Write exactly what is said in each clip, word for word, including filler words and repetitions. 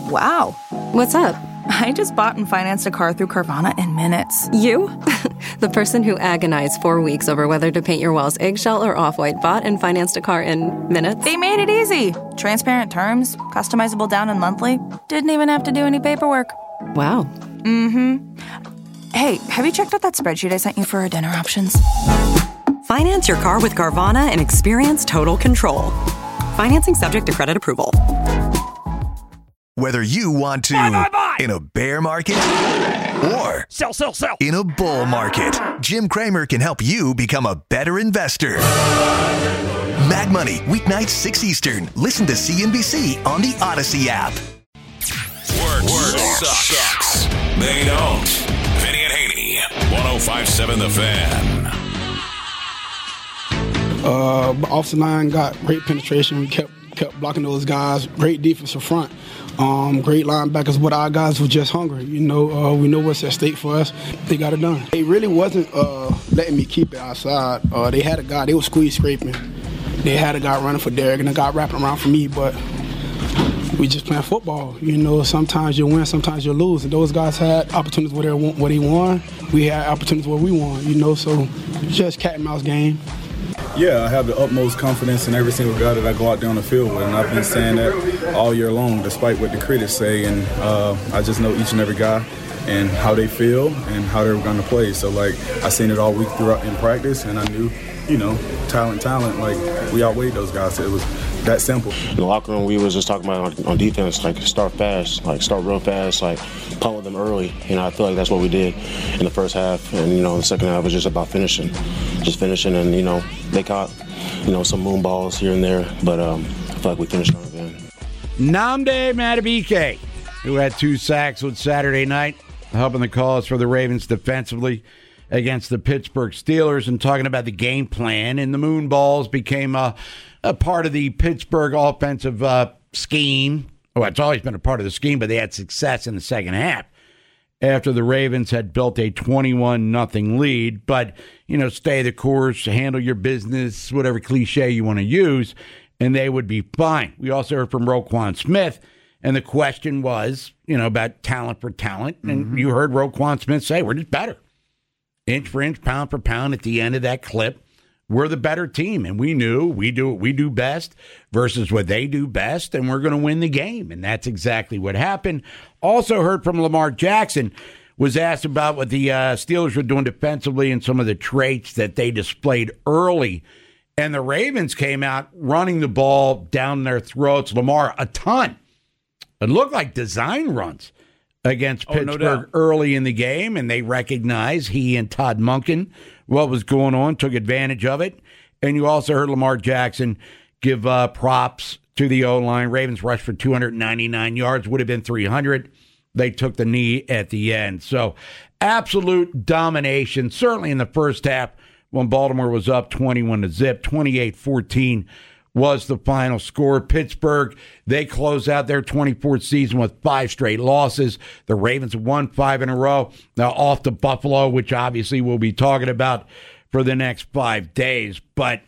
Wow. What's up? I just bought and financed a car through Carvana in minutes. You? The person who agonized four weeks over whether to paint your walls eggshell or off-white bought and financed a car in minutes? They made it easy. Transparent terms, customizable down and monthly. Didn't even have to do any paperwork. Wow. Mm-hmm. Hey, have you checked out that spreadsheet I sent you for our dinner options? Finance your car with Carvana and experience total control. Financing subject to credit approval. Whether you want to buy, buy, buy. in a bear market or sell, sell, sell. in a bull market, Jim Cramer can help you become a better investor. Mad Money, weeknights six Eastern. Listen to C N B C on the Odyssey app. Word, Word sucks. sucks. They don't. Vinny and Haney, one oh five point seven The Fan. Uh, offensive line got great penetration. We kept kept blocking those guys. Great defensive front. Um, great linebackers, but our guys were just hungry. You know, uh, we know what's at stake for us. They got it done. They really wasn't uh, letting me keep it outside. Uh, they had a guy. They were squeeze scraping. They had a guy running for Derek and a guy wrapping around for me, but we just playing football. You know, sometimes you win, sometimes you lose. And those guys had opportunities where they won. Where they won. We had opportunities where we won. You know, so just cat and mouse game. Yeah, I have the utmost confidence in every single guy that I go out there on the field with, and I've been saying that all year long, despite what the critics say. And uh, I just know each and every guy and how they feel and how they're going to play. So, like, I seen it all week throughout in practice, and I knew, you know, talent, talent. Like, we outweighed those guys. So it was that simple. In the locker room, we was just talking about on, on defense, like start fast, like start real fast, like punt with them early. You know, I feel like that's what we did in the first half, and you know, in the second half was just about finishing, just finishing, and you know, they caught, you know, some moon balls here and there, but um, I feel like we finished on it again. Nnamdi Madubuike, who had two sacks on Saturday night, helping the cause for the Ravens defensively against the Pittsburgh Steelers, and talking about the game plan, and the moon balls became a. a part of the Pittsburgh offensive uh, scheme. Well, it's always been a part of the scheme, but they had success in the second half after the Ravens had built a twenty-one nothing lead. But, you know, stay the course, handle your business, whatever cliche you want to use, and they would be fine. We also heard from Roquan Smith, and the question was, you know, about talent for talent. And mm-hmm. you heard Roquan Smith say, we're just better. Inch for inch, pound for pound at the end of that clip. We're the better team, and we knew we do what we do best versus what they do best, and we're going to win the game, and that's exactly what happened. Also heard from Lamar Jackson, was asked about what the uh, Steelers were doing defensively and some of the traits that they displayed early, and the Ravens came out running the ball down their throats. Lamar, a ton. It looked like design runs against oh, Pittsburgh no early in the game, and they recognized he and Todd Monken what was going on, took advantage of it. And you also heard Lamar Jackson give uh, props to the O-line. Ravens rushed for two hundred ninety-nine yards, would have been three hundred. They took the knee at the end. So absolute domination, certainly in the first half when Baltimore was up twenty-one to zip, twenty-eight fourteen was the final score. Pittsburgh, they close out their twenty-fourth season with five straight losses. The Ravens won five in a row. Now off to Buffalo, which obviously we'll be talking about for the next five days. But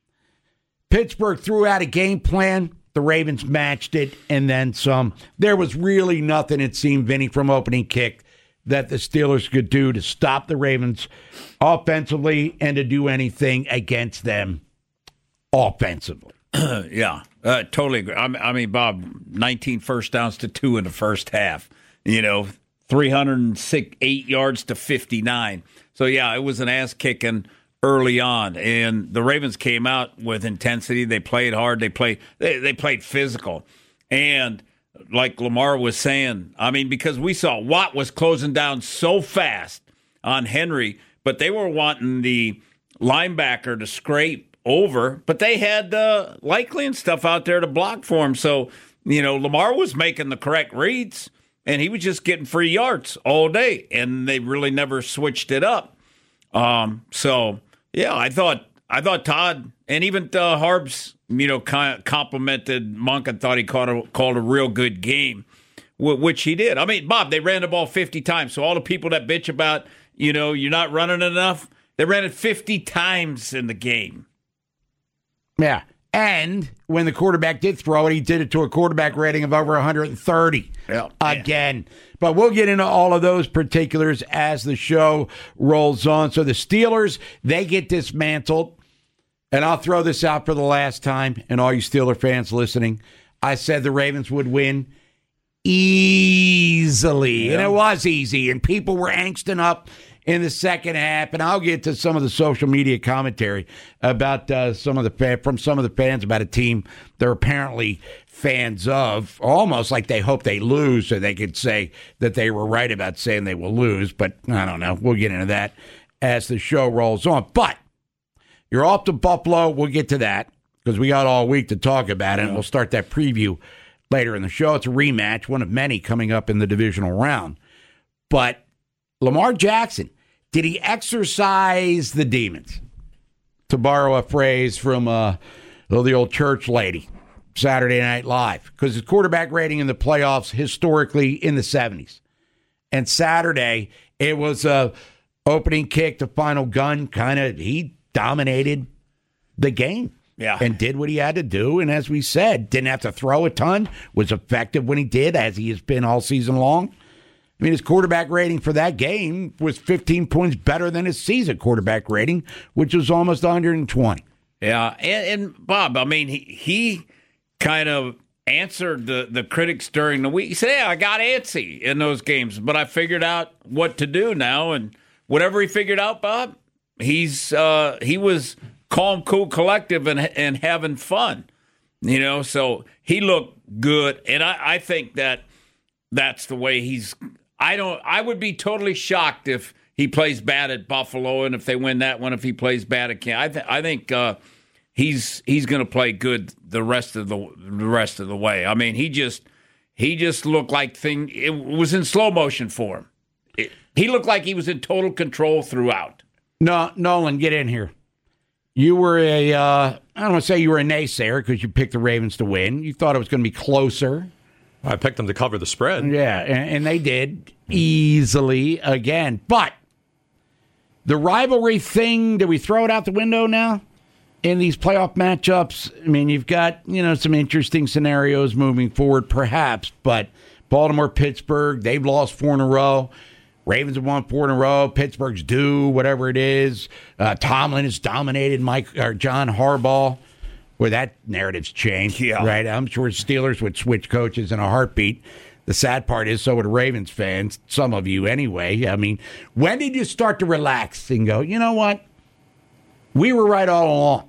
Pittsburgh threw out a game plan. The Ravens matched it and then some. There was really nothing, it seemed, Vinny, from opening kick that the Steelers could do to stop the Ravens offensively and to do anything against them offensively. yeah, uh, totally agree. I mean, I mean, Bob, nineteen first downs to two in the first half. You know, three hundred eight yards to fifty-nine. So, yeah, it was an ass-kicking early on. And the Ravens came out with intensity. They played hard. They played, they, they played physical. And like Lamar was saying, I mean, because we saw Watt was closing down so fast on Henry, but they were wanting the linebacker to scrape over, but they had uh, Likely and stuff out there to block for him. So, you know, Lamar was making the correct reads, and he was just getting free yards all day, and they really never switched it up. Um, so, yeah, I thought I thought Todd and even uh, Harbs, you know, kind of complimented Monk and thought he called a, called a real good game, which he did. I mean, Bob, they ran the ball fifty times, so all the people that bitch about, you know, you're not running enough, they ran it fifty times in the game. Yeah, And when the quarterback did throw it, he did it to a quarterback rating of over one hundred thirty yeah. again. But we'll get into all of those particulars as the show rolls on. So the Steelers, they get dismantled. And I'll throw this out for the last time, and all you Steeler fans listening, I said the Ravens would win easily. Yeah. And it was easy, and people were angsting up in the second half, and I'll get to some of the social media commentary about uh, some of the fan, from some of the fans about a team they're apparently fans of, almost like they hope they lose so they could say that they were right about saying they will lose. But I don't know. We'll get into that as the show rolls on. But you're off to Buffalo. We'll get to that because we got all week to talk about it, and we'll start that preview later in the show. It's a rematch, one of many coming up in the divisional round. But Lamar Jackson, did he exercise the demons? To borrow a phrase from uh, the old church lady, Saturday Night Live, because his quarterback rating in the playoffs historically in the seventies. And Saturday, it was a opening kick to final gun. Kind of, he dominated the game. Yeah. And did what he had to do. And as we said, didn't have to throw a ton, was effective when he did, as he has been all season long. I mean, his quarterback rating for that game was fifteen points better than his season quarterback rating, which was almost one hundred twenty. Yeah, and, and Bob, I mean, he, he kind of answered the, the critics during the week. He said, yeah, I got antsy in those games, but I figured out what to do now. And whatever he figured out, Bob, he's uh, he was calm, cool, collective, and, and having fun. You know, so he looked good. And I, I think that that's the way he's... I don't. I would be totally shocked if he plays bad at Buffalo, and if they win that one, if he plays bad at Kansas. I, th- I think uh, he's he's going to play good the rest of the the rest of the way. I mean, he just he just looked like thing. It was in slow motion for him. It, he looked like he was in total control throughout. No, Nolan, get in here. You were a. Uh, I don't want to say you were a naysayer because you picked the Ravens to win. You thought it was going to be closer. I picked them to cover the spread. Yeah, and, and they did easily again. But the rivalry thing, do we throw it out the window now in these playoff matchups? I mean, you've got, you know, some interesting scenarios moving forward, perhaps. But Baltimore, Pittsburgh, they've lost four in a row. Ravens have won four in a row. Pittsburgh's due, whatever it is. Uh, Tomlin has dominated Mike or John Harbaugh. Where that narrative's changed, yeah. right? I'm sure Steelers would switch coaches in a heartbeat. The sad part is, so would Ravens fans, some of you anyway. I mean, when did you start to relax and go, you know what? We were right all along.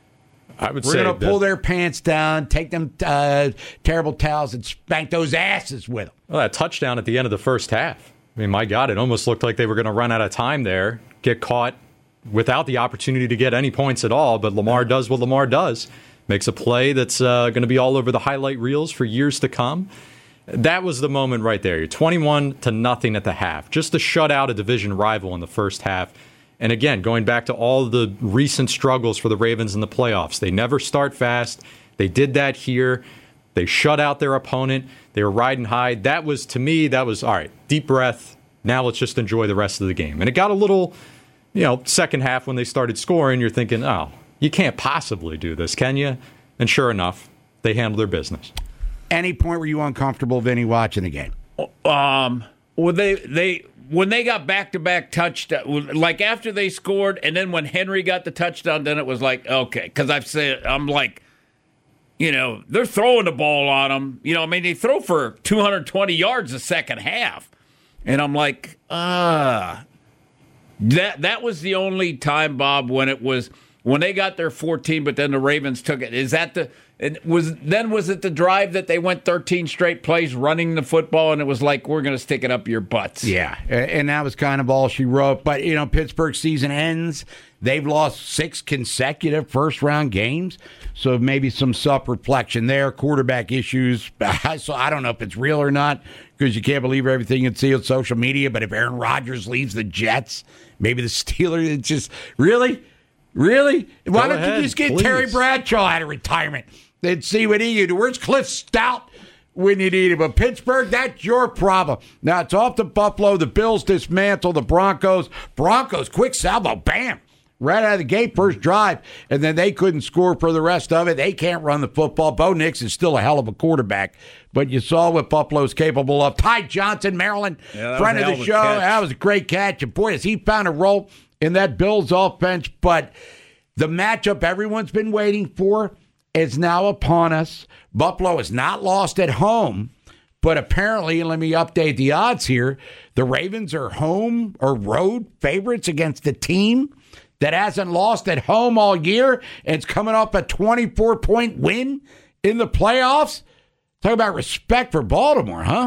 I would We're say going to pull their pants down, take them uh, terrible towels, and spank those asses with them. Well, that touchdown at the end of the first half. I mean, my God, it almost looked like they were going to run out of time there, get caught without the opportunity to get any points at all, but Lamar does what Lamar does. Makes a play that's uh, going to be all over the highlight reels for years to come. That was the moment right there. You're twenty-one to nothing at the half. Just to shut out a division rival in the first half. And again, going back to all the recent struggles for the Ravens in the playoffs. They never start fast. They did that here. They shut out their opponent. They were riding high. That was, to me, that was, all right, deep breath. Now let's just enjoy the rest of the game. And it got a little... You know, second half when they started scoring, you're thinking, oh, you can't possibly do this, can you? And sure enough, they handled their business. Any point were you uncomfortable, Vinny, watching the game? Um, well, they they when they got back-to-back touchdown, like after they scored, and then when Henry got the touchdown, then it was like, okay, because I've said, I'm like, you know, they're throwing the ball on them. You know, I mean, they throw for two hundred twenty yards the second half, and I'm like, ah. That that was the only time, Bob, when it was when they got their fourteen, but then the Ravens took it. Is that the it was then was it the drive that they went thirteen straight plays running the football, and it was like, we're going to stick it up your butts? Yeah, and that was kind of all she wrote. But you know, Pittsburgh season ends. They've lost six consecutive first round games, so maybe some self reflection there. Quarterback issues. So I don't know if it's real or not, because you can't believe everything you see on social media. But if Aaron Rodgers leaves the Jets, maybe the Steelers, it's just, really? Really? Why Go don't ahead, you just get please. Terry Bradshaw out of retirement? Then see what he can do. Where's Cliff Stout when you need him? But Pittsburgh, that's your problem. Now it's off to Buffalo. The Bills dismantle the Broncos. Broncos, quick salvo, bam. right out of the gate, first drive, and then they couldn't score for the rest of it. They can't run the football. Bo Nix is still a hell of a quarterback, but you saw what Buffalo's capable of. Ty Johnson, Maryland, yeah, friend of the show. Catch. That was a great catch. And boy, has he found a role in that Bills offense. But the matchup everyone's been waiting for is now upon us. Buffalo is not lost at home. But apparently, and let me update the odds here, the Ravens are home or road favorites against a team that hasn't lost at home all year and it's coming off a twenty-four point win in the playoffs. Talk about respect for Baltimore, huh?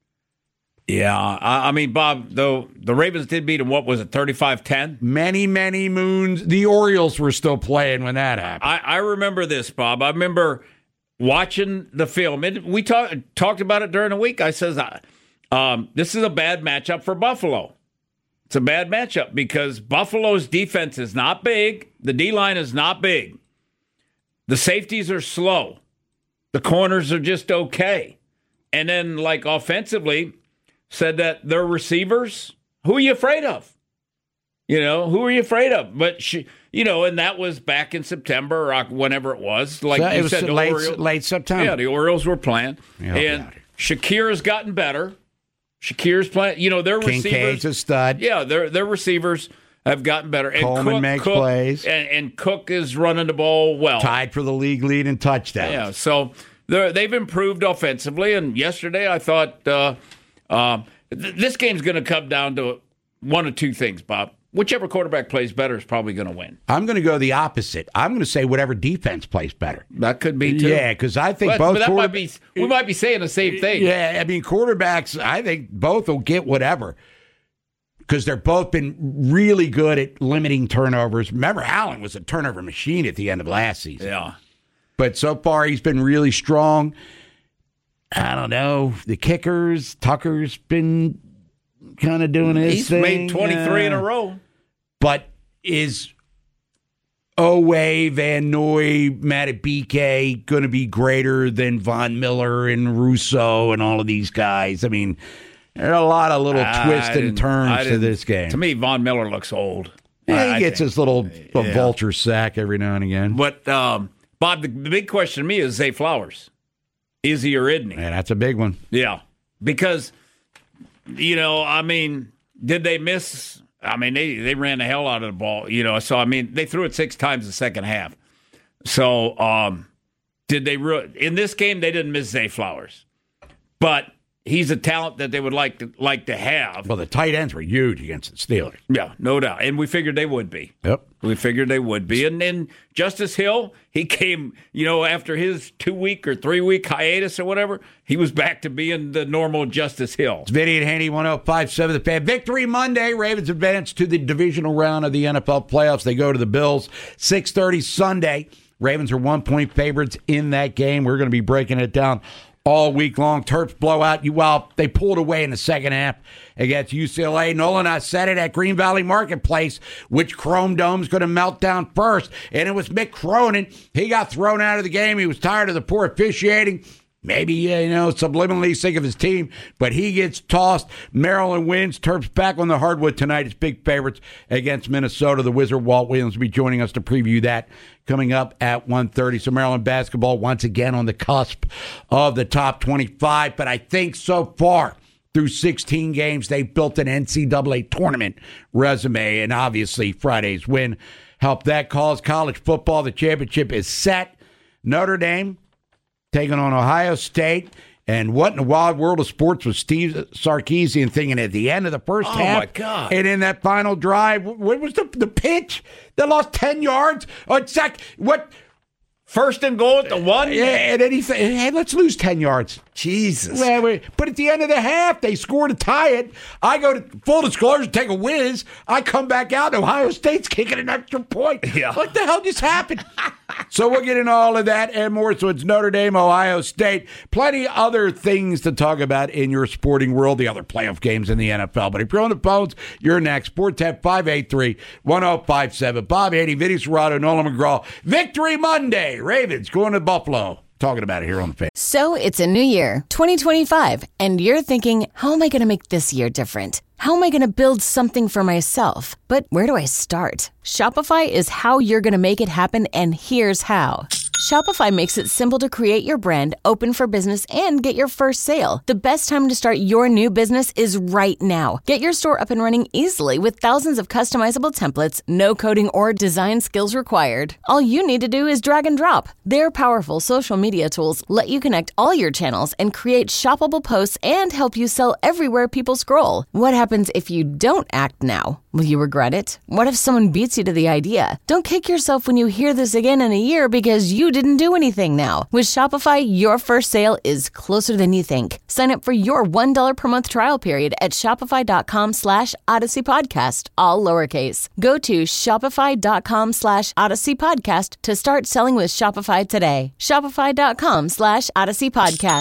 Yeah, I, I mean, Bob, though the Ravens did beat them, what was it, thirty-five ten? Many, many moons. The Orioles were still playing when that happened. I, I remember this, Bob. I remember watching the film. And we talk, talked about it during the week. I says, um, this is a bad matchup for Buffalo. It's a bad matchup because Buffalo's defense is not big. The D-line is not big. The safeties are slow. The corners are just okay. And then, like, offensively, said that their receivers, who are you afraid of? You know, who are you afraid of? But, she, you know, and that was back in September or whenever it was. Like so you it was said, late, Orioles, late September. Yeah, the Orioles were playing. Yeah, and Shakir has gotten better. Shakir's playing. You know, their Kincaid's receivers. a stud. Yeah, their their receivers have gotten better. And Coleman Cook, makes Cook, plays. And, and Cook is running the ball well. Tied for the league lead in touchdowns. Yeah, so they've improved offensively. And yesterday I thought uh, uh, th- this game's going to come down to one of two things, Bob. Whichever quarterback plays better is probably going to win. I'm going to go the opposite. I'm going to say whatever defense plays better. That could be, too. Yeah, because I think but, both but that quarterba- might be, we might be saying the same thing. Yeah, I mean, quarterbacks, I think both will get whatever because they're both been really good at limiting turnovers. Remember, Allen was a turnover machine at the end of last season. Yeah. But so far, he's been really strong. I don't know. The kickers, Tucker's been kind of doing his He's thing. made twenty-three uh, in a row. But is Owe, Van Noy, Matabike going to be greater than Von Miller and Russo and all of these guys? I mean, there are a lot of little I twists and didn't- turns I to didn't- this game. To me, Von Miller looks old. Yeah, I- he I gets think. his little a Yeah. vulture sack every now and again. But, um, Bob, the, the big question to me is Zay Flowers. Is he or isn't he? Yeah, that's a big one. Yeah. Because, you know, I mean, did they miss? I mean, they, they ran the hell out of the ball, you know. So, I mean, they threw it six times the second half. So, um, did they re- in this game, they didn't miss Zay Flowers. But he's a talent that they would like to like to have. Well, the tight ends were huge against the Steelers. Yeah, no doubt. And we figured they would be. Yep. We figured they would be. And then Justice Hill, he came, you know, after his two-week or three-week hiatus or whatever, he was back to being the normal Justice Hill. It's Vinny and Haney, one oh five point seven The Fan. Victory Monday. Ravens advance to the divisional round of the N F L playoffs. They go to the Bills. six thirty Sunday. Ravens are one-point favorites in that game. We're going to be breaking it down all week long. Terps blowout. You well, they pulled away in the second half against U C L A. Nolan, I said it at Green Valley Marketplace, which Chrome Dome's going to melt down first. And it was Mick Cronin. He got thrown out of the game. He was tired of the poor officiating. Maybe, you know, subliminally sick of his team, but he gets tossed. Maryland wins. Terps back on the hardwood tonight as big favorites against Minnesota. The Wizard Walt Williams will be joining us to preview that coming up at one thirty. So Maryland basketball once again on the cusp of the top twenty-five. But I think so far through sixteen games, they've built an N C double A tournament resume. And obviously Friday's win helped that cause. College football, the championship is set. Notre Dame taking on Ohio State. And what in the wild world of sports was Steve Sarkisian thinking at the end of the first Oh, half? my God. And in that final drive, what was the the pitch? They lost ten yards. Oh, it's like, what? First and goal at the one? Yeah, and then he said, hey, let's lose ten yards. Jesus. Well, wait, but at the end of the half, they score to tie it. I go to full disclosure, take a whiz. I come back out, and Ohio State's kicking an extra point. Yeah. What the hell just happened? So we'll get into all of that and more. So it's Notre Dame, Ohio State. Plenty other things to talk about in your sporting world, the other playoff games in the N F L. But if you're on the phones, you're next. Sports Tech five eight three, one oh five seven. Bob Haney, Vinny Serrato, Nolan McGraw. Victory Monday. Ravens going to Buffalo. talking about it here on the Fan. So it's a new year, twenty twenty-five, and you're thinking, how am I going to make this year different? How am I going to build something for myself? But where do I start? Shopify is how you're going to make it happen, and here's how. Shopify makes it simple to create your brand, open for business, and get your first sale. The best time to start your new business is right now. Get your store up and running easily with thousands of customizable templates, no coding or design skills required. All you need to do is drag and drop. Their powerful social media tools let you connect all your channels and create shoppable posts and help you sell everywhere people scroll. What happens if you don't act now? Will you regret it? What if someone beats you to the idea? Don't kick yourself when you hear this again in a year because you didn't do anything now. With Shopify, your first sale is closer than you think. Sign up for your one dollar per month trial period at shopify.com slash Odyssey Podcast, all lowercase. Go to shopify.com slash Odyssey Podcast to start selling with Shopify today. Shopify.com slash Odyssey Podcast.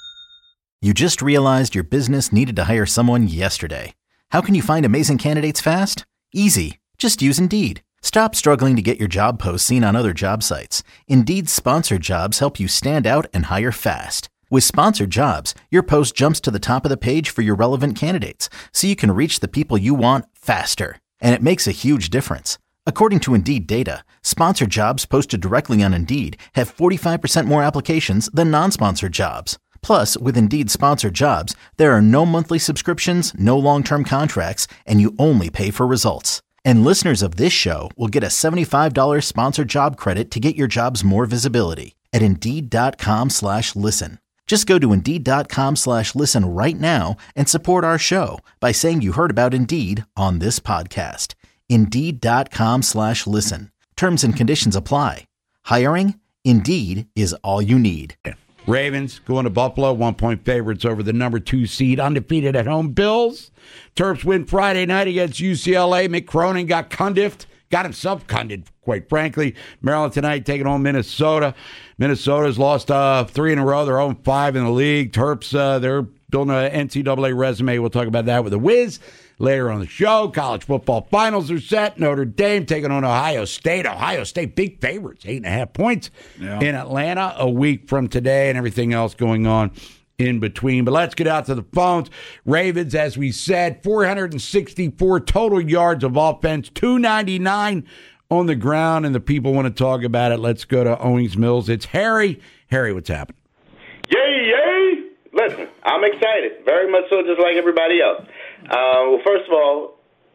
You just realized your business needed to hire someone yesterday. How can you find amazing candidates fast? Easy. Just use Indeed. Stop struggling to get your job posts seen on other job sites. Indeed's sponsored jobs help you stand out and hire fast. With sponsored jobs, your post jumps to the top of the page for your relevant candidates, so you can reach the people you want faster. And it makes a huge difference. According to Indeed data, sponsored jobs posted directly on Indeed have forty-five percent more applications than non-sponsored jobs. Plus, with Indeed sponsored jobs, there are no monthly subscriptions, no long-term contracts, and you only pay for results. And listeners of this show will get a seventy-five dollars sponsored job credit to get your jobs more visibility at Indeed.com slash listen. Just go to Indeed.com slash listen right now and support our show by saying you heard about Indeed on this podcast. Indeed.com slash listen. Terms and conditions apply. Hiring? Indeed is all you need. Ravens going to Buffalo, one-point favorites over the number two seed, undefeated at home Bills. Terps win Friday night against U C L A. Mick Cronin got condiffed, got himself cunded, quite frankly. Maryland tonight taking on Minnesota. Minnesota's lost uh, three in a row. They're oh and five in the league. Terps, uh, they're building an N C double A resume. We'll talk about that with a whiz later on the show. College football finals are set. Notre Dame taking on Ohio State. Ohio State, big favorites, eight and a half points yeah. in Atlanta a week from today, and everything else going on in between. But let's get out to the phones. Ravens, as we said, four hundred sixty-four total yards of offense, two ninety-nine on the ground, and the people want to talk about it. Let's go to Owings Mills. It's Harry. Harry, what's happening? Yay, yay! Listen, I'm excited, very much so, just like everybody else. Uh, well, first of all,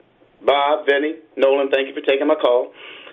Bob, Vinny, Nolan, thank you for taking my call.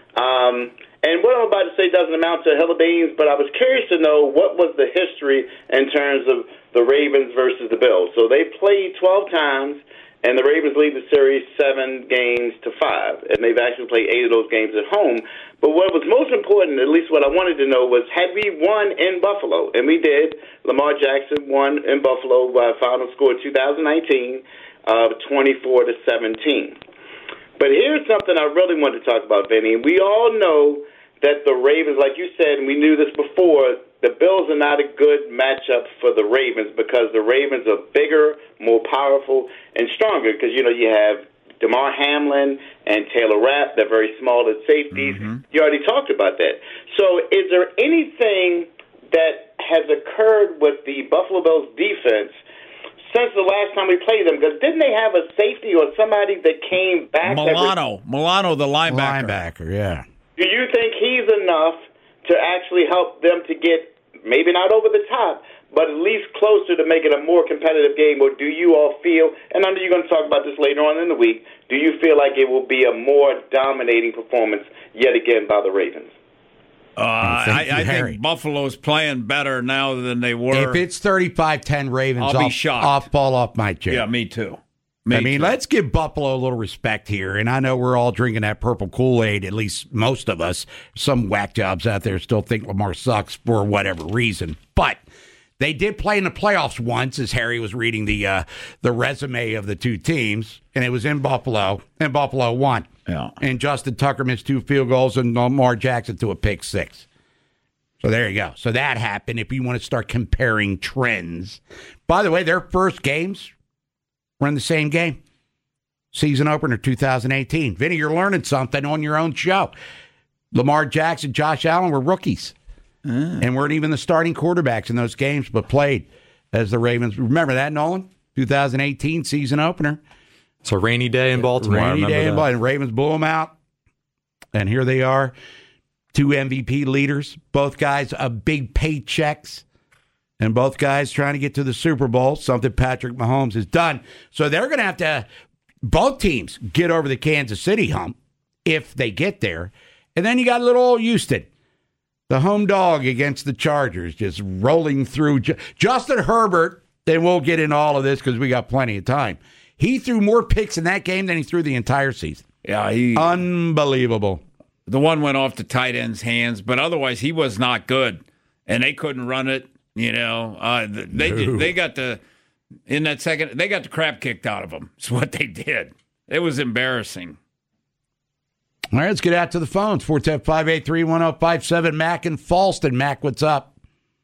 Um, and what I'm about to say doesn't amount to a hill of beans, but I was curious to know what was the history in terms of the Ravens versus the Bills. So they played twelve times, and the Ravens lead the series seven games to five, and they've actually played eight of those games at home. But what was most important, at least what I wanted to know, was had we won in Buffalo? And we did. Lamar Jackson won in Buffalo by a final score of two thousand nineteen of twenty-four to seventeen. But here's something I really want to talk about, Vinny. We all know that the Ravens, like you said, and we knew this before, the Bills are not a good matchup for the Ravens because the Ravens are bigger, more powerful, and stronger because, you know, you have DeMar Hamlin and Taylor Rapp. They're very small at safeties. Mm-hmm. You already talked about that. So is there anything that has occurred with the Buffalo Bills defense since the last time we played them? Because didn't they have a safety or somebody that came back? Milano. Every... Milano, the linebacker. Linebacker, yeah. Do you think he's enough to actually help them to get, maybe not over the top, but at least closer to make it a more competitive game? Or do you all feel, and I know you're going to talk about this later on in the week, do you feel like it will be a more dominating performance yet again by the Ravens? Uh, I, I think Buffalo's playing better now than they were. If it's thirty-five ten Ravens, I'll I'll be shocked. I'll fall off my chair. Yeah, me too. Me I mean, too. let's give Buffalo a little respect here. And I know we're all drinking that purple Kool-Aid, at least most of us. Some whack jobs out there still think Lamar sucks for whatever reason. But they did play in the playoffs once, as Harry was reading the uh, the resume of the two teams, and it was in Buffalo, and Buffalo won. Yeah. And Justin Tucker missed two field goals, and Lamar Jackson threw a pick six. So there you go. So that happened if you want to start comparing trends. By the way, their first games were in the same game. Season opener two thousand eighteen. Vinny, you're learning something on your own show. Lamar Jackson, Josh Allen were rookies. ah. and weren't even the starting quarterbacks in those games, but played as the Ravens. Remember that, Nolan? twenty eighteen season opener. It's a rainy day in Baltimore. Rainy day in Baltimore. And Ravens blew them out. And here they are, two M V P leaders, both guys of big paychecks, and both guys trying to get to the Super Bowl, something Patrick Mahomes has done. So they're going to have to, both teams, get over the Kansas City hump if they get there. And then you got little old Houston, the home dog against the Chargers, just rolling through. Justin Herbert, and we'll get into all of this because we got plenty of time. He threw more picks in that game than he threw the entire season. Yeah, he unbelievable. The one went off the tight end's hands, but otherwise he was not good, and they couldn't run it. You know, uh, they no. did, they got the in that second they got the crap kicked out of them. It's what they did. It was embarrassing. All right, let's get out to the phones. four one zero, five eight three, one zero five seven. Mac and Falston. Mac, what's up?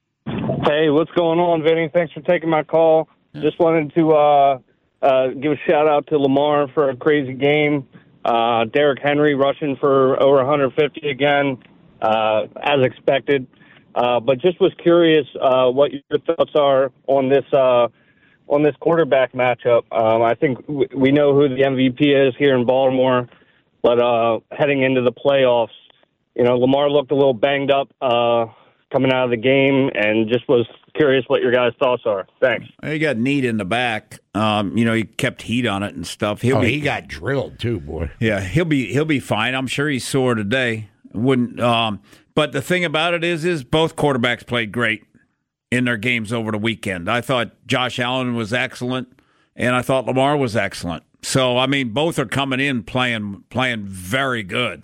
Hey, what's going on, Vinny? Thanks for taking my call. Just wanted to uh, uh, give a shout-out to Lamar for a crazy game. Uh, Derrick Henry rushing for over one hundred fifty again, uh, as expected. Uh, but just was curious uh, what your thoughts are on this uh, on this quarterback matchup. Um, I think w- we know who the M V P is here in Baltimore, but uh, heading into the playoffs, you know, Lamar looked a little banged up uh, coming out of the game, and just was curious what your guys' thoughts are. Thanks. He got kneed in the back. Um, you know, he kept heat on it and stuff. He'll oh, be, he got drilled too, boy. Yeah, he'll be he'll be fine. I'm sure he's sore today. Wouldn't. Um, but the thing about it is, is both quarterbacks played great in their games over the weekend. I thought Josh Allen was excellent, and I thought Lamar was excellent. So I mean, both are coming in playing playing very good.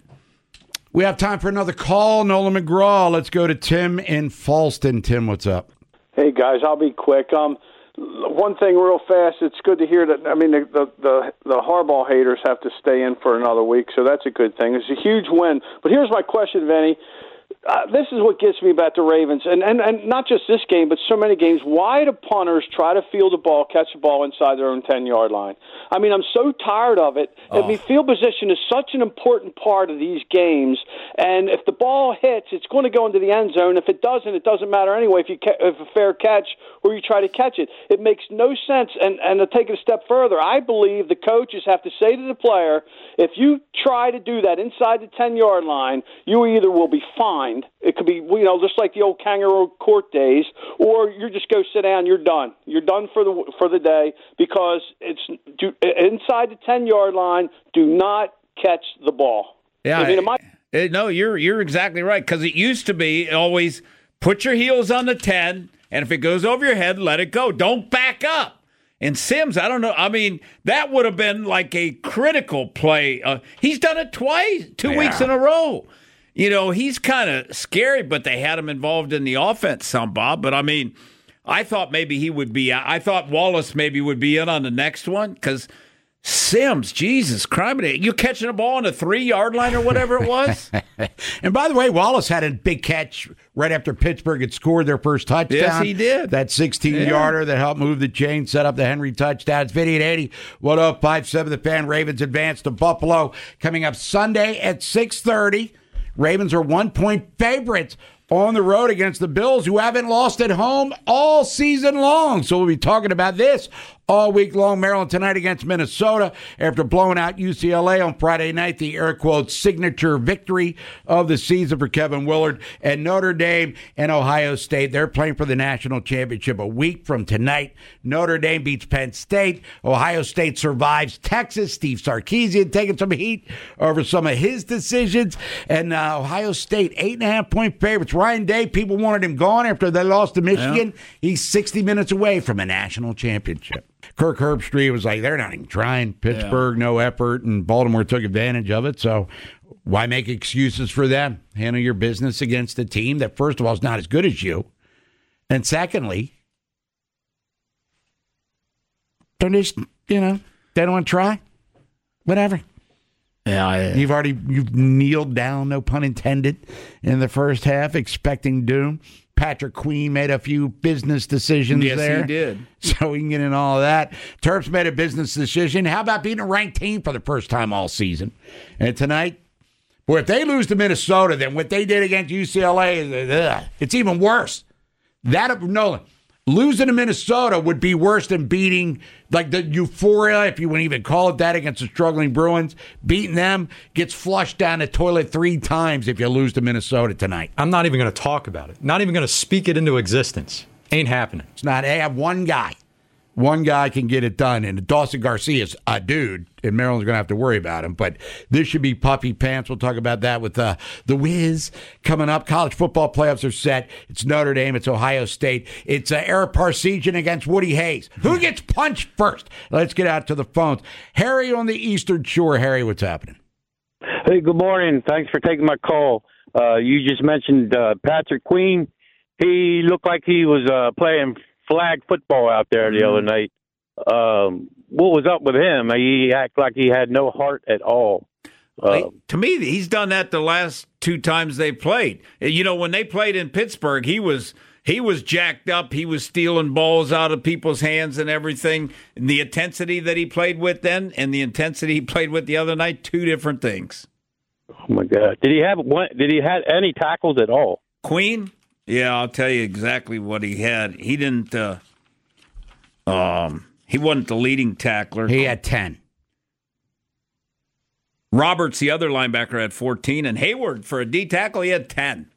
We have time for another call. Nolan McGraw. Let's go to Tim in Falston. Tim, what's up? Hey, guys, I'll be quick. Um, one thing real fast, it's good to hear that, I mean, the, the, the, the Harbaugh haters have to stay in for another week, so that's a good thing. It's a huge win. But here's my question, Vinny. Uh, this is what gets me about the Ravens, and, and, and not just this game, but so many games. Why do punters try to field the ball, catch the ball inside their own ten-yard line? I mean, I'm so tired of it. Oh. I mean, field position is such an important part of these games, and if the ball hits, it's going to go into the end zone. If it doesn't, it doesn't matter anyway if you ca- if a fair catch or you try to catch it. It makes no sense, and, and to take it a step further, I believe the coaches have to say to the player, if you try to do that inside the ten-yard line, you either will be fined. It could be, you know, just like the old kangaroo court days, or you just go sit down. You're done. You're done for the for the day because it's do, inside the ten-yard line. Do not catch the ball. Yeah, I mean, am I- it, no, you're you're exactly right because it used to be always put your heels on the ten, and if it goes over your head, let it go. Don't back up. And Sims, I don't know. I mean, that would have been like a critical play. Uh, he's done it twice, two yeah. weeks in a row. You know, he's kind of scary, but they had him involved in the offense some, Bob. But, I mean, I thought maybe he would be – I thought Wallace maybe would be in on the next one because Sims, Jesus Christ, you catching a ball on the three-yard line or whatever it was? And, by the way, Wallace had a big catch right after Pittsburgh had scored their first touchdown. Yes, he did. That sixteen-yarder yeah. that helped move the chain, set up the Henry touchdown. It's Vinny and eighty. What up, five seven, the Fan. Ravens advance to Buffalo coming up Sunday at six thirty. Ravens are one-point favorites on the road against the Bills, who haven't lost at home all season long. So we'll be talking about this all week long. Maryland tonight against Minnesota after blowing out U C L A on Friday night, the air quotes signature victory of the season for Kevin Willard. And Notre Dame and Ohio State, they're playing for the national championship a week from tonight. Notre Dame beats Penn State. Ohio State survives Texas. Steve Sarkisian taking some heat over some of his decisions. And uh, Ohio State, eight and a half point favorites. Ryan Day, people wanted him gone after they lost to Michigan. Yeah. He's sixty minutes away from a national championship. Kirk Herbstreit was like, they're not even trying. Pittsburgh, yeah. no effort, and Baltimore took advantage of it. So why make excuses for them? Handle your business against a team that, first of all, is not as good as you. And secondly, they're just, you know, they don't want to try. Whatever. Yeah, I, you've already you've kneeled down, no pun intended, in the first half, expecting doom. Patrick Queen made a few business decisions yes, there. Yes, he did. So we can get in all of that. Terps made a business decision. How about beating a ranked team for the first time all season? And tonight, Well, if they lose to Minnesota, then what they did against U C L A, is, ugh, it's even worse. That Nolan, losing to Minnesota would be worse than beating, like the euphoria, if you want to even call it that, against the struggling Bruins. Beating them gets flushed down the toilet three times if you lose to Minnesota tonight. I'm not even going to talk about it. Not even going to speak it into existence. Ain't happening. It's not. They have one guy. One guy can get it done, and Dawson Garcia's a dude, and Maryland's going to have to worry about him. But this should be puppy pants. We'll talk about that with uh, the Wiz coming up. College football playoffs are set. It's Notre Dame. It's Ohio State. It's uh, Eric Parsegian against Woody Hayes. Who gets punched first? Let's get out to the phones. Harry on the Eastern Shore. Harry, what's happening? Hey, good morning. Thanks for taking my call. Uh, you just mentioned uh, Patrick Queen. He looked like he was uh, playing flag football out there the other night. Um, what was up with him? He acted like he had no heart at all. Uh, to me, he's done that the last two times they played. You know, when they played in Pittsburgh, he was he was jacked up. He was stealing balls out of people's hands and everything. And the intensity that he played with then and the intensity he played with the other night, two different things. Oh my God! Did he have one? Did he have any tackles at all? Queen? Yeah, I'll tell you exactly what he had. He didn't. Uh, um, he wasn't the leading tackler. He had ten. Roberts, the other linebacker, had fourteen, and Hayward, for a D tackle, he had ten.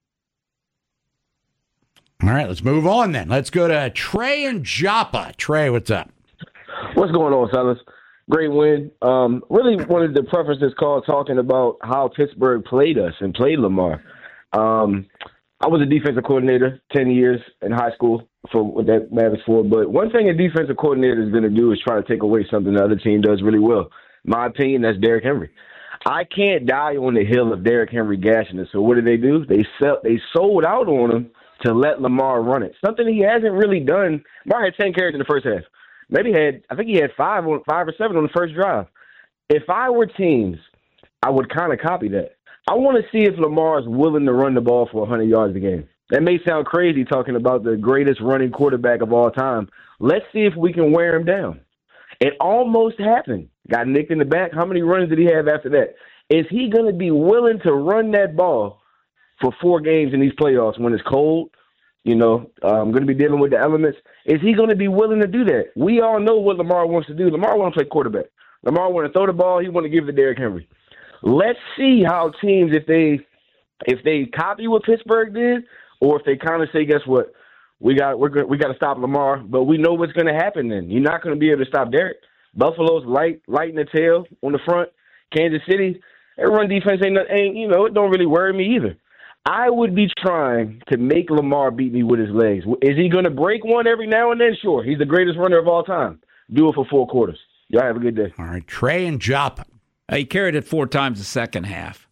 All right, let's move on then. Let's go to Trey and Joppa. Trey, what's up? What's going on, fellas? Great win. Um, really wanted to preface this call talking about how Pittsburgh played us and played Lamar. Um, I was a defensive coordinator ten years in high school, for what that matters for. But one thing a defensive coordinator is going to do is try to take away something the other team does really well. My opinion, that's Derrick Henry. I can't die on the hill of Derrick Henry gashing us. So what did they do? They sell, they sold out on him to let Lamar run it. Something he hasn't really done. Lamar had ten carries in the first half. Maybe he had, I think he had five on five or seven on the first drive. If I were teams, I would kind of copy that. I want to see if Lamar is willing to run the ball for one hundred yards a game. That may sound crazy talking about the greatest running quarterback of all time. Let's see if we can wear him down. It almost happened. Got nicked in the back. How many runs did he have after that? Is he going to be willing to run that ball for four games in these playoffs when it's cold? You know, I'm going to be dealing with the elements. Is he going to be willing to do that? We all know what Lamar wants to do. Lamar wants to play quarterback. Lamar want to throw the ball. He want to give it to Derrick Henry. Let's see how teams, if they if they copy what Pittsburgh did, or if they kind of say, guess what, we got we're good, we got to stop Lamar, but we know what's going to happen. Then you're not going to be able to stop Derrick. Buffalo's light light in the tail on the front. Kansas City, their run defense ain't, ain't you know it don't really worry me either. I would be trying to make Lamar beat me with his legs. Is he going to break one every now and then? Sure, he's the greatest runner of all time. Do it for four quarters. Y'all have a good day. All right, Trey and Joppa. He carried it four times the second half.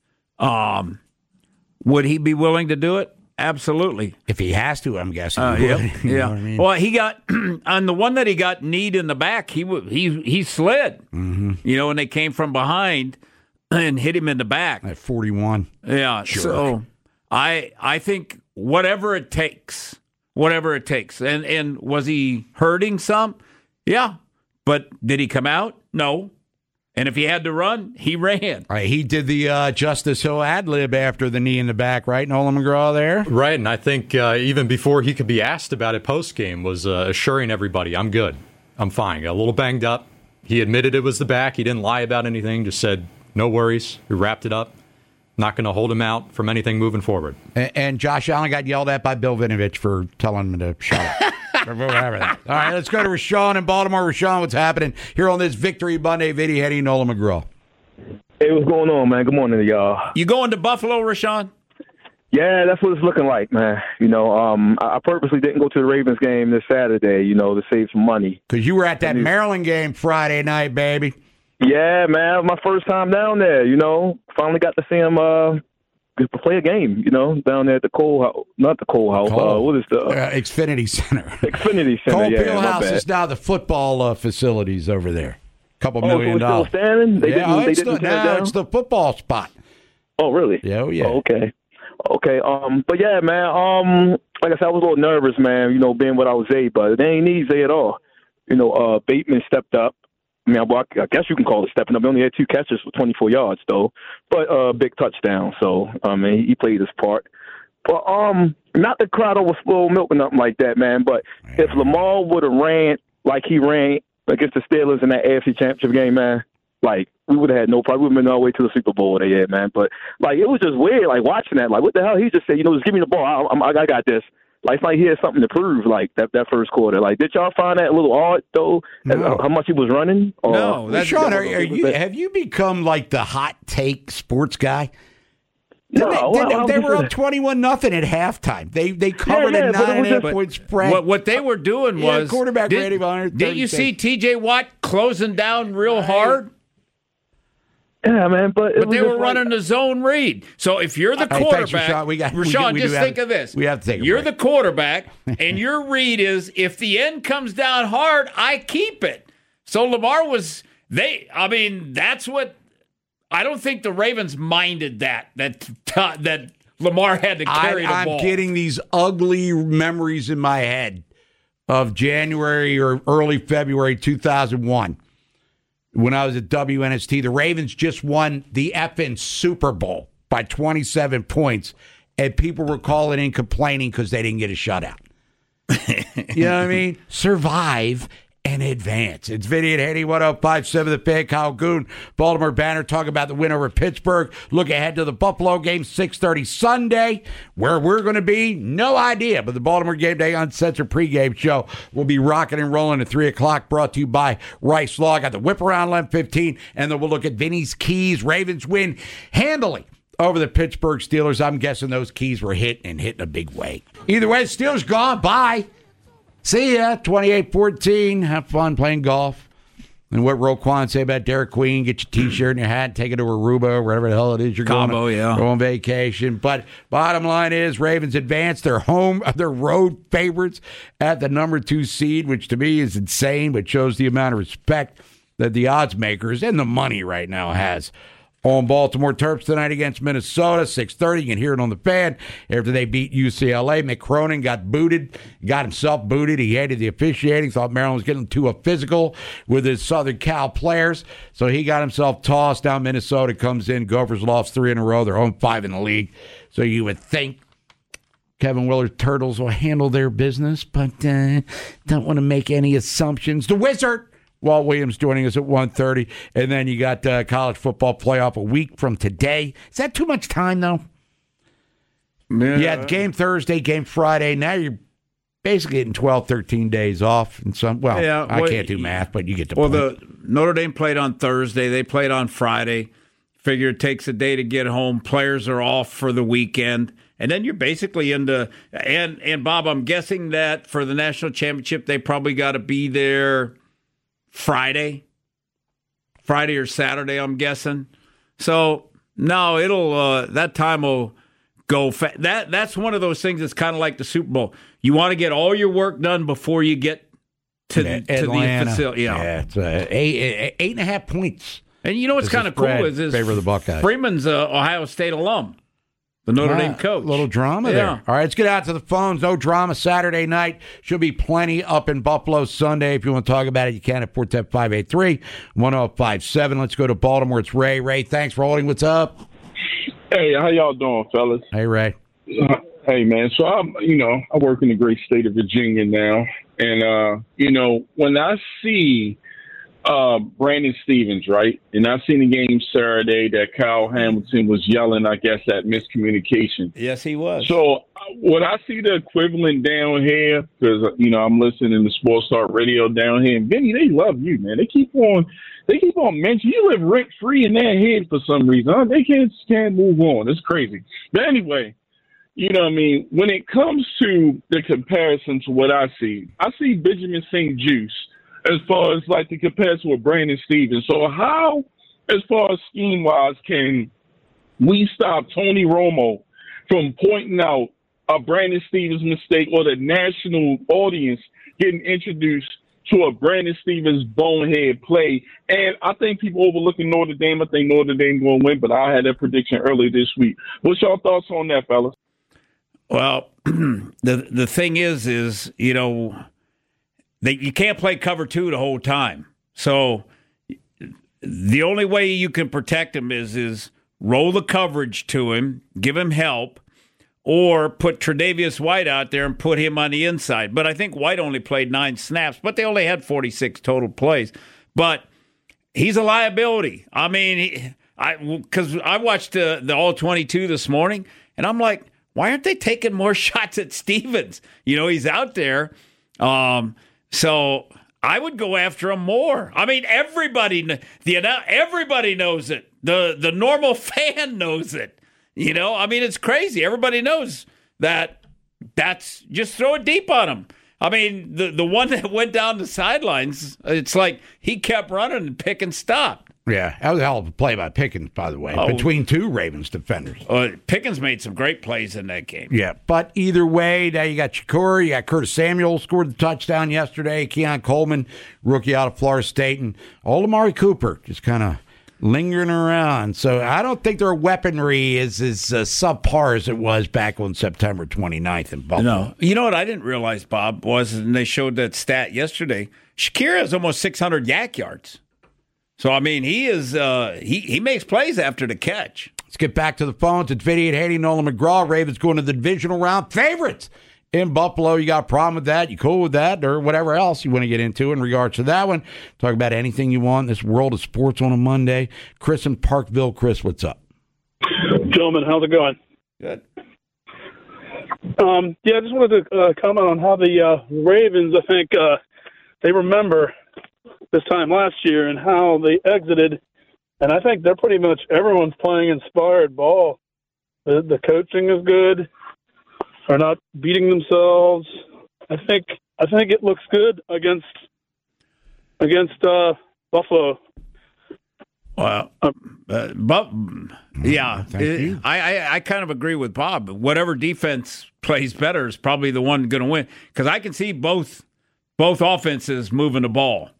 Um, would he be willing to do it? Absolutely. If he has to, I'm guessing. Uh, he yeah, would. You yeah. know what I mean? Well, he got on the one that he got kneed in the back. He he he slid. Mm-hmm. You know, and they came from behind and hit him in the back at forty-one. Yeah. Sure. So I I think whatever it takes, whatever it takes. And and was he hurting some? Yeah. But did he come out? No. And if he had to run, he ran. Right, he did the uh, Justice Hill ad lib after the knee in the back, right, Nolan McGraw there? Right, and I think uh, even before he could be asked about it post-game was uh, assuring everybody, I'm good, I'm fine. Got a little banged up. He admitted it was the back. He didn't lie about anything, just said, no worries. We wrapped it up. Not going to hold him out from anything moving forward. And, and Josh Allen got yelled at by Bill Vinovich for telling him to shut up. Whatever that. All right, let's go to Rashawn in Baltimore. Rashawn, what's happening here on this Victory Monday? Vinny, Hetty, Nolan McGraw. Hey, what's going on, man? Good morning to y'all. You going to Buffalo, Rashawn? Yeah, that's what it's looking like, man. You know, um, I purposely didn't go to the Ravens game this Saturday, you know, to save some money. Because you were at that Maryland game Friday night, baby. Yeah, man. My first time down there, you know. Finally got to see him uh, play a game, you know, down there at the Cole House. Not the Cole House. Cole. Uh, what is the? Uh, Xfinity Center. Xfinity Center, Cole yeah. Field House bad. is now the football uh, facilities over there. Couple oh, million so it's dollars. still standing? They yeah, didn't, oh, they it's, didn't the, tear it no, down? it's the football spot. Oh, really? Yeah, oh, yeah. Oh, okay. Okay, um, but yeah, man, um, like I said, I was a little nervous, man, you know, being without Zay, but they ain't need Zay at all. You know, uh, Bateman stepped up, I mean, well, I guess you can call it stepping up. He only had two catches for twenty-four yards, though, but a uh, big touchdown. So, I mean, he played his part. But um, not the crowd over spoiled milk or nothing like that, man. But if Lamar would have ran like he ran against the Steelers in that A F C Championship game, man, like, we would have had no problem. We would have been all the way to the Super Bowl they had, man. But, like, it was just weird, like, watching that. Like, what the hell? He just said, you know, just give me the ball. I, I'm, I got this. Like, it's like he had something to prove, like, that, that first quarter. Like, did y'all find that a little odd, though, no. how much he was running? Or, no. That's, Sean, are, are you, have you become, like, the hot take sports guy? No, they, well, they, they, they were up twenty-one nothing at halftime. They they covered yeah, yeah, a nine and a half point spread. What, what they were doing was yeah, quarterback did, rating on did you see T J Watt closing down real right. hard? Yeah, man, but but they were running like, the zone read. So if you're the quarterback, right, Rashawn, we got, Rashawn, we, we just think have, of this: we have to take. A you're break. the quarterback, and your read is if the end comes down hard, I keep it. So Lamar was they. I mean, that's what. I don't think the Ravens minded that that that. Lamar had to carry I, the ball. I'm getting these ugly memories in my head of January or early February two thousand one when I was at W N S T. The Ravens just won the effing Super Bowl by twenty-seven points, and people were calling in complaining because they didn't get a shutout. You know what I mean? Survive and advance. It's Vinny and Haney, one oh five point seven The Fan. Kyle Goon, Baltimore Banner, talk about the win over Pittsburgh. Look ahead to the Buffalo game, six thirty Sunday. Where we're going to be, no idea. But the Baltimore Game Day Uncensored pregame show will be rocking and rolling at three o'clock, brought to you by Rice Law. Got the whip around eleven fifteen, and then we'll look at Vinny's keys. Ravens win handily over the Pittsburgh Steelers. I'm guessing those keys were hit and hit in a big way. Either way, Steelers gone. Bye. See ya, twenty-eight fourteen. Have fun playing golf. And what Roquan say about Derek Queen, get your T-shirt and your hat, take it to Aruba, wherever the hell it is you're Cabo, going, yeah. go on vacation. But bottom line is, Ravens advance. Their home, their road favorites at the number two seed, which to me is insane, but shows the amount of respect that the odds makers and the money right now has on Baltimore Terps tonight against Minnesota, six thirty. You can hear it on the Fan. After they beat U C L A, Mick Cronin got booted, got himself booted. He hated the officiating, thought Maryland was getting to a physical with his Southern Cal players, so he got himself tossed. Down Minnesota comes in. Gophers lost three in a row. They're home five in the league, so you would think Kevin Willard's Turtles will handle their business, but uh, don't want to make any assumptions. The Wizard, Walt Williams joining us at one thirty, and then you got uh, college football playoff a week from today. Is that too much time, though? Yeah. Yeah, game Thursday, game Friday. Now you're basically getting twelve, thirteen days off. And some, well, yeah, well, I can't do math, but you get the well, point. Well, the Notre Dame played on Thursday. They played on Friday. Figure it takes a day to get home. Players are off for the weekend. And then you're basically into and and Bob, I'm guessing that for the national championship, they probably got to be there Friday, Friday or Saturday, I'm guessing. So no, it'll uh, that time will go. Fa- that that's one of those things that's kind of like the Super Bowl. You want to get all your work done before you get to, yeah, to the facility. Yeah, yeah it's uh, eight, eight and a half points. And you know what's kind of cool is, is favor of the Buckeyes. Freeman's uh, Ohio State alum. The Notre ah, Dame coach. Little drama yeah. there. All right, let's get out to the phones. No drama Saturday night. Should be plenty up in Buffalo Sunday. If you want to talk about it, you can at four one zero, five eight three, one zero five seven. Let's go to Baltimore. It's Ray. Ray, thanks for holding. What's up? Hey, how y'all doing, fellas? Hey, Ray. Uh, hey, man. So, I'm, you know, I work in the great state of Virginia now. And, uh, you know, when I see uh, Brandon Stevens, right, and I seen the game Saturday that Kyle Hamilton was yelling, I guess, at miscommunication. Yes, he was. So what I see the equivalent down here, because, you know, I'm listening to Sports Talk Radio down here, and Vinny, they love you, man. They keep on they keep on mentioning you live rent free in their head for some reason. Huh? They can't, can't move on. It's crazy. But anyway, you know what I mean? When it comes to the comparison to what I see, I see Benjamin Saint Juice as far as like the comparison with Brandon Stevens. So how, as far as scheme-wise, can we stop Tony Romo from pointing out a Brandon Stevens mistake or the national audience getting introduced to a Brandon Stevens bonehead play? And I think people overlooking Notre Dame. I think Notre Dame going to win, but I had that prediction earlier this week. What's your thoughts on that, fellas? Well, the the thing is, is, you know, they, you can't play cover two the whole time. So the only way you can protect him is is roll the coverage to him, give him help, or put Tre'Davious White out there and put him on the inside. But I think White only played nine snaps, but they only had forty-six total plays. But he's a liability. I mean, he, I because I watched uh, the all twenty-two this morning, and I'm like, why aren't they taking more shots at Stevens? You know, he's out there. Um, so I would go after him more. I mean, everybody, the everybody knows it. The the normal fan knows it. You know, I mean, it's crazy. Everybody knows that. That's just throw it deep on him. I mean, the the one that went down the sidelines, it's like he kept running and Pickens stopped. Yeah, that was a hell of a play by Pickens, by the way, oh, between two Ravens defenders. Uh, Pickens made some great plays in that game. Yeah, but either way, now you got Shakur, you got Curtis Samuel scored the touchdown yesterday, Keon Coleman, rookie out of Florida State, and all Amari Cooper just kind of lingering around. So I don't think their weaponry is as uh, subpar as it was back on September twenty-ninth in Buffalo. No. You know what I didn't realize, Bob, was, and they showed that stat yesterday, Shakira has almost six hundred yak yards. So, I mean, he is uh, he, he makes plays after the catch. Let's get back to the phones. It's Vinny and Haney, Nolan McGraw. Ravens going to the divisional round. Favorites in Buffalo. You got a problem with that? You cool with that? Or whatever else you want to get into in regards to that one. Talk about anything you want in this world of sports on a Monday. Chris in Parkville. Chris, what's up? Gentlemen, how's it going? Good. Um, yeah, I just wanted to uh, comment on how the uh, Ravens, I think, uh, they remember this time last year and how they exited. And I think they're pretty much everyone's playing inspired ball. The, the coaching is good. Are not beating themselves. I think I think it looks good against against uh, Buffalo. Well, uh, but yeah, it, I, I I kind of agree with Bob. Whatever defense plays better is probably the one going to win because I can see both both offenses moving the ball.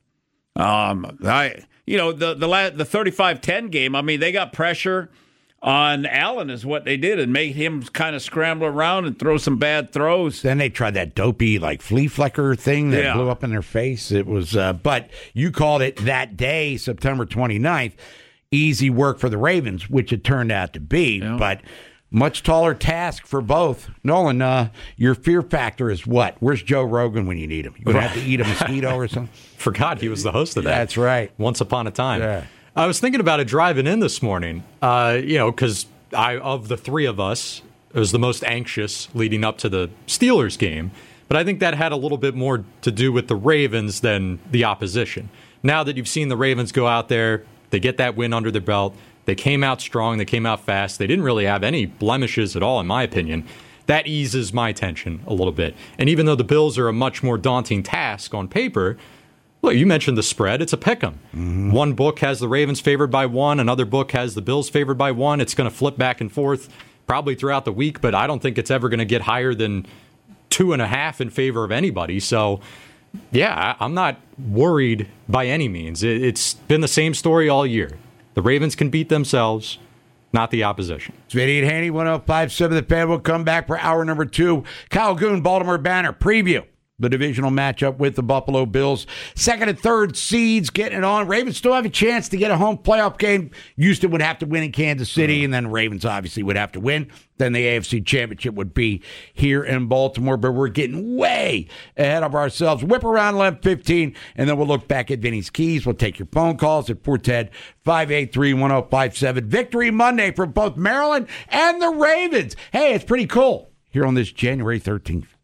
Um, I you know the the la- the thirty-five ten game. I mean, they got pressure on Allen is what they did and made him kind of scramble around and throw some bad throws. Then they tried that dopey like flea flicker thing that yeah. blew up in their face. It was, uh, but you called it that day, September twenty-ninth, easy work for the Ravens, which it turned out to be. Yeah. But much taller task for both. Nolan, uh, your fear factor is what? Where's Joe Rogan when you need him? You going to have to eat a mosquito or something? Forgot he was the host of that. That's right. Once upon a time. Yeah. I was thinking about it driving in this morning, uh, you know, because I of the three of us, I was the most anxious leading up to the Steelers game. But I think that had a little bit more to do with the Ravens than the opposition. Now that you've seen the Ravens go out there, they get that win under their belt. They came out strong. They came out fast. They didn't really have any blemishes at all, in my opinion. That eases my tension a little bit. And even though the Bills are a much more daunting task on paper, look, you mentioned the spread. It's a pick 'em. Mm-hmm. One book has the Ravens favored by one. Another book has the Bills favored by one. It's going to flip back and forth probably throughout the week, but I don't think it's ever going to get higher than two and a half in favor of anybody. So, yeah, I'm not worried by any means. It's been the same story all year. The Ravens can beat themselves, not the opposition. It's Vinny and Haney, one oh five point seven The Fan. We'll come back for hour number two. Kyle Goon, Baltimore Banner, preview the divisional matchup with the Buffalo Bills. Second and third seeds getting it on. Ravens still have a chance to get a home playoff game. Houston would have to win in Kansas City, and then Ravens obviously would have to win. Then the A F C Championship would be here in Baltimore, but we're getting way ahead of ourselves. Whip around eleven fifteen, and then we'll look back at Vinny's Keys. We'll take your phone calls at four one zero, five eight three, one oh five seven. Victory Monday for both Maryland and the Ravens. Hey, it's pretty cool here on this January thirteenth.